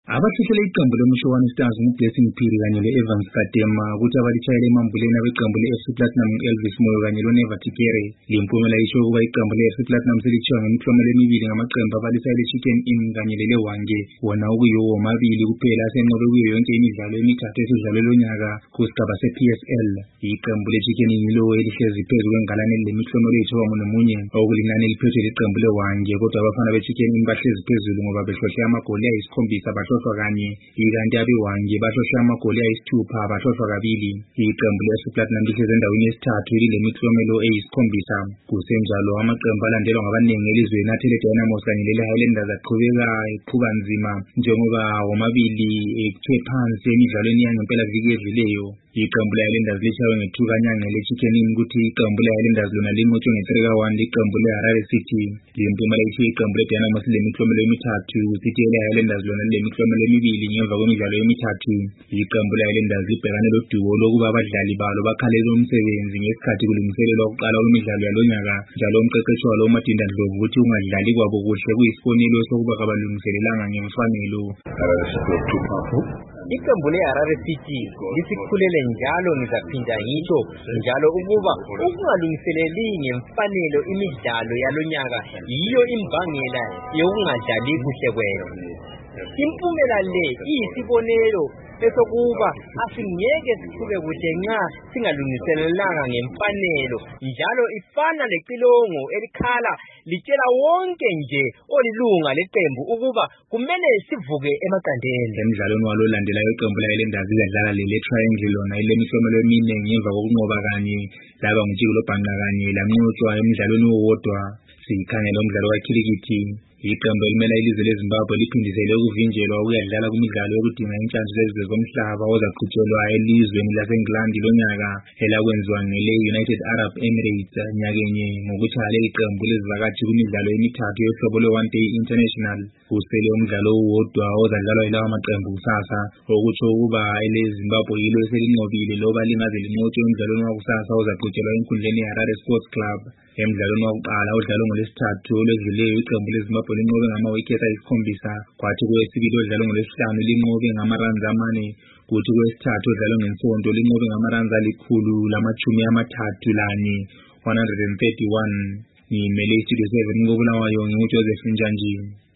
Abathethele iqembu leMshowana Stars nguBlessing Phiri kanye le-Evans Kadema ukuthi abalitshayele emambuleni abeqembu le-FC Platinum Elvis Moyo kanye loNeva Tikere. Le mpumela isho ukuba iqembu le-FC Platinum selithiwa ngemiklomelo emibili ngamaqembu abalisayo le-Chicken Inn kanye lele-Hwange, wona okuyiwo womabili kuphela asenqobe kuyo yonke imidlalo emithathu esidlalwe lonyaka kusigaba se-PSL. Iqembu le-Chicken Inn yilo elihlezi phezu kwengalane lemiklomelo eyisitshovamunye okulinani eliphethwe liqembu le-Hwange, kodwa abafana be-Chicken Inn bahlezi phezulu ngoba behlohle amagoli ayisikhombisa bahlohlwa kanye, ikanti abe-Hwange bahlohle amagoli ayisithupha bahlohlwa kabili. Iqembu le-FC Platinum lihlezi endaweni yesithathu lilemiklomelo eyisikhombisa. Kusenjalo amaqembu alandelwa ngabaningi elizweni athele Dynamos kanye lele-Highlanders aqhubeka ephuka nzima njengoba womabili ethe phansi emidlalweni yangempela-viki edluleyo. Iqembu le-Highlanders litshaywe nge-2-0 le-Chicken Inn kuthi iqembu le-Highlanders lona linqotshwe nge-3-1 liqembu le-Harare City. Le mpumela ithi iqembu le-Dynamos lilemiklomelo emithathu sithi ele-Highlanders lona lilemiklomelo emibili ngemva kwemidlalo emithathu. Iqembu le-Highlanders libhekane lodumo lokuba abadlali balo bakhalele umsebenzi ngesikhathi kulungiselelwa ukuqala kwemidlalo yalonyaka, njalo umqeqeshi walo uMadinda Ndlovu uthi ungadlali kwabo kuhle kuyisibonelo sokuba kabalungiselelanga ngemfanelo. Iqembu le-Harare City lisikhulele njalo ngizaphinda ngisho njalo ukuba ukungalungiseleli ngemfanelo imidlalo yalonyaka yiyo imbangela yokungadlali kuhle kwenu. Impumela le iyisibonelo esokuba asingeke siqhube kuhle nxa singalungiselelanga ngemfanelo, njalo ifana lecilongo elikhala litshela wonke nje olilunga leqembu ukuba kumele sivuke emaqandeni. Emidlalweni walo landelayo iqembu le-Highlanders lidlala lele-Triangle lona elemiklomelo emine ngemva kokunqoba kanye laba nguTshikulo Bhanqa kanye lanqotshwa emidlalweni owodwa. Sikhangela umdlalo kakhilikithi. Iqembu elimela ilizwe leZimbabwe liphindisele ukuvinjelwa ukuyadlala kumidlalo yokudinga inhlanzi zezizwe zomhlaba ozaqhutshelwa elizweni lase-England lonyaka elakwenziwa ngele-United Arab Emirates nyakenye ngokutshaya leli qembu lezivakatshi kumidlalo emithathu yohlobo lwe-One Day International. Kusele umdlalo owodwa ozadlalwa yilawa maqembu kusasa, okutsho ukuba ele-Zimbabwe yilo eselinqobile loba lingaze linqotshwe emdlalweni wakusasa ozaqhutshelwa enkundleni ye-Harare Sports Club. Emdlalweni wakuqala odlalwe ngoLwesithathu olwedluleyo iqembu leZimbabwe linqobe ngama-wicket ayisikhombisa, kwathi kowesibili odlalwe ngoLwesihlanu linqobe ngama-runs 4, kuthi kowesithathu odlalwe ngeNsonto linqobe ngama-runs 131. Ngimele iStudio 7 koBulawayo nginguJoseph Njanji.